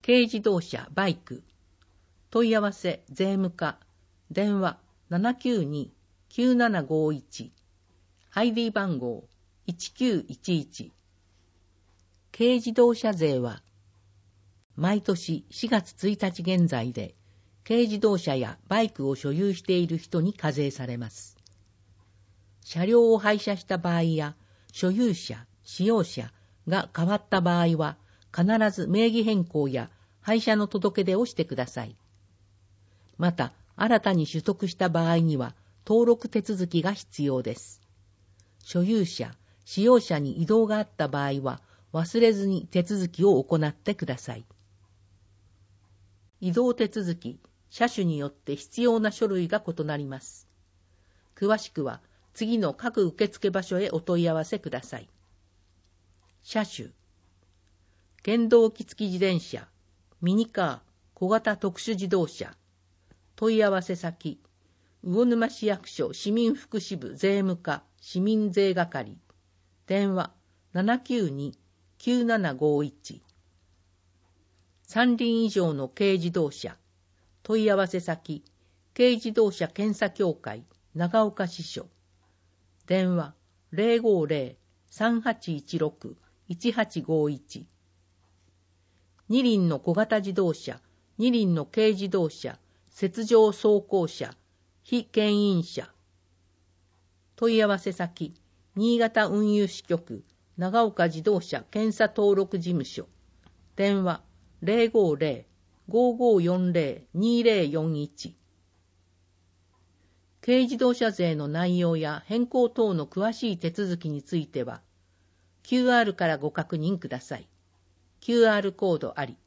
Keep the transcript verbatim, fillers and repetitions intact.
軽自動車、バイク。問い合わせ、税務課。電話 ななきゅうに きゅうななごいち。アイディー 番号いちきゅういちいち。軽自動車税は、毎年しがつついたち現在で、軽自動車やバイクを所有している人に課税されます。車両を廃車した場合や、所有者、使用者が変わった場合は、必ず名義変更や廃車の届け出をしてください。また、新たに取得した場合には、登録手続きが必要です。所有者、使用者に移動があった場合は、忘れずに手続きを行ってください。移動手続き、車種によって必要な書類が異なります。詳しくは、次の各受付場所へお問い合わせください。車種。原動機付き自転車、ミニカー、小型特殊自動車。問い合わせ先、魚沼市役所市民福祉部税務課市民税係。電話 ななきゅうに きゅうななごいち。三輪以上の軽自動車。問い合わせ先、軽自動車検査協会長岡支所。電話 ゼロごゼロ さんはちいちろく いちはちごいち。二輪の小型自動車、二輪の軽自動車、雪上走行車、非牽引車。問い合わせ先、新潟運輸支局長岡自動車検査登録事務所。電話 ゼロごゼロ ごごよんゼロ にゼロよんいち。軽自動車税の内容や変更等の詳しい手続きについては、キューアール からご確認ください。キューアール コードあり。